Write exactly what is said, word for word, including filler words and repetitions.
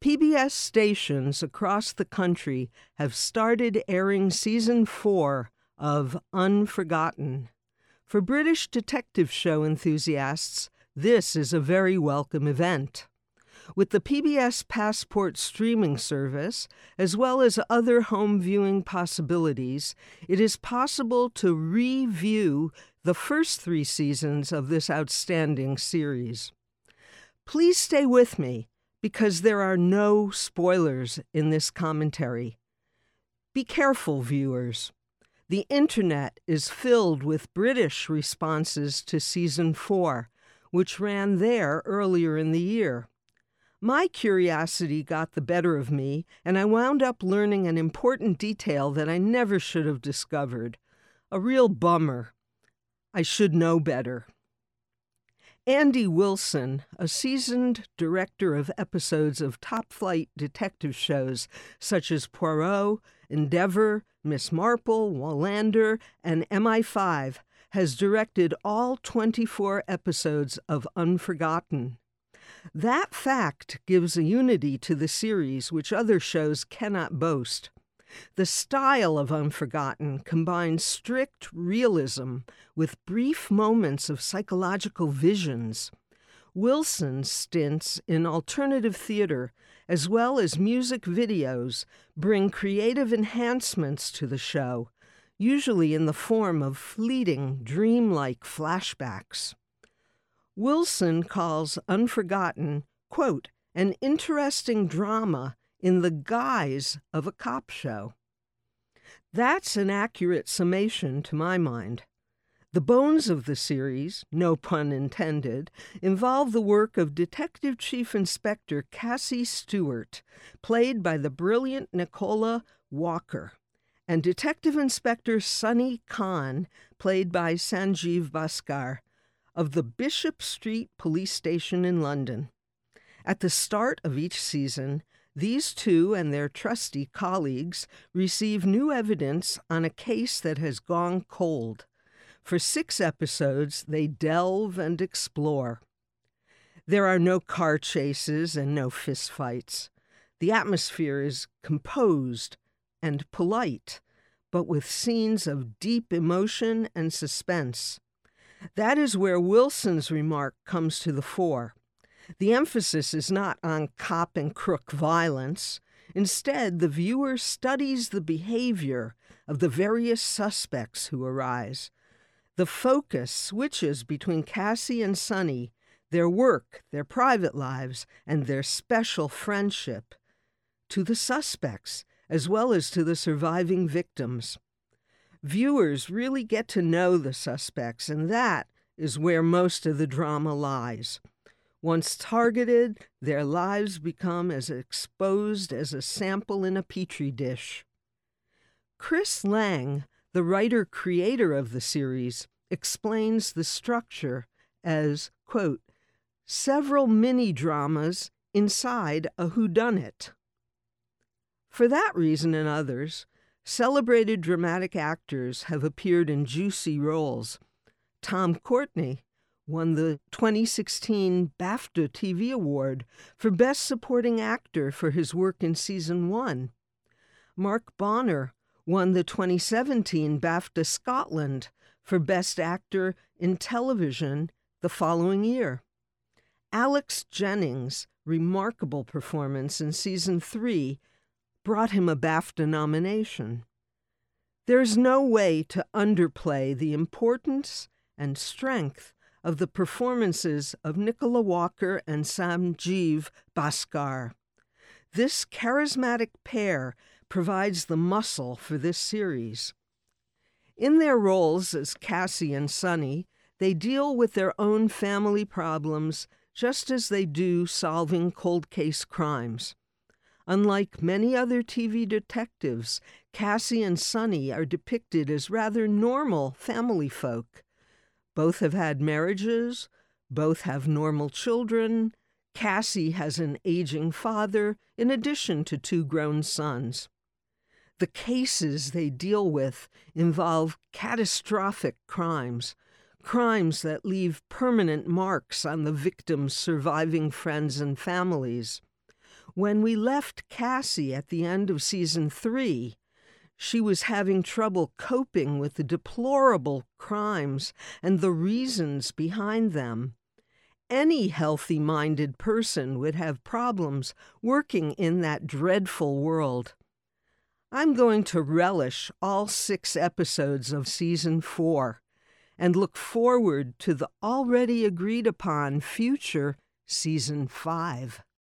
P B S stations across the country have started airing season four of Unforgotten. For British detective show enthusiasts, this is a very welcome event. With the P B S Passport streaming service, as well as other home viewing possibilities, it is possible to review the first three seasons of this outstanding series. Please stay with me, because there are no spoilers in this commentary. Be careful, viewers. The internet is filled with British responses to season four, which ran there earlier in the year. My curiosity got the better of me, and I wound up learning an important detail that I never should have discovered. A real bummer. I should know better. Andy Wilson, a seasoned director of episodes of top-flight detective shows such as Poirot, Endeavour, Miss Marple, Wallander, and M I five, has directed all twenty-four episodes of Unforgotten. That fact gives a unity to the series which other shows cannot boast. The style of Unforgotten combines strict realism with brief moments of psychological visions. Wilson's stints in alternative theater, as well as music videos, bring creative enhancements to the show, usually in the form of fleeting, dreamlike flashbacks. Wilson calls Unforgotten, quote, an interesting drama in the guise of a cop show. That's an accurate summation to my mind. The bones of the series, no pun intended, involve the work of Detective Chief Inspector Cassie Stewart, played by the brilliant Nicola Walker, and Detective Inspector Sunny Khan, played by Sanjeev Bhaskar, of the Bishop Street Police Station in London. At the start of each season, these two and their trusty colleagues receive new evidence on a case that has gone cold. For six episodes, they delve and explore. There are no car chases and no fistfights. The atmosphere is composed and polite, but with scenes of deep emotion and suspense. That is where Wilson's remark comes to the fore. The emphasis is not on cop and crook violence. Instead, the viewer studies the behavior of the various suspects who arise. The focus switches between Cassie and Sunny, their work, their private lives, and their special friendship, to the suspects, as well as to the surviving victims. Viewers really get to know the suspects, and that is where most of the drama lies. Once targeted, their lives become as exposed as a sample in a petri dish. Chris Lang, the writer-creator of the series, explains the structure as, quote, several mini-dramas inside a whodunit. For that reason and others, celebrated dramatic actors have appeared in juicy roles. Tom Courtenay won the twenty sixteen BAFTA T V Award for Best Supporting Actor for his work in Season one. Mark Bonner won the twenty seventeen BAFTA Scotland for Best Actor in Television the following year. Alex Jennings' remarkable performance in Season three brought him a BAFTA nomination. There's no way to underplay the importance and strength of the performances of Nicola Walker and Sanjeev Bhaskar. This charismatic pair provides the muscle for this series. In their roles as Cassie and Sunny, they deal with their own family problems just as they do solving cold case crimes. Unlike many other T V detectives, Cassie and Sunny are depicted as rather normal family folk. Both have had marriages, both have normal children. Cassie has an aging father, in addition to two grown sons. The cases they deal with involve catastrophic crimes, crimes that leave permanent marks on the victims' surviving friends and families. When we left Cassie at the end of season three, she was having trouble coping with the deplorable crimes and the reasons behind them. Any healthy-minded person would have problems working in that dreadful world. I'm going to relish all six episodes of season four and look forward to the already agreed-upon future season five.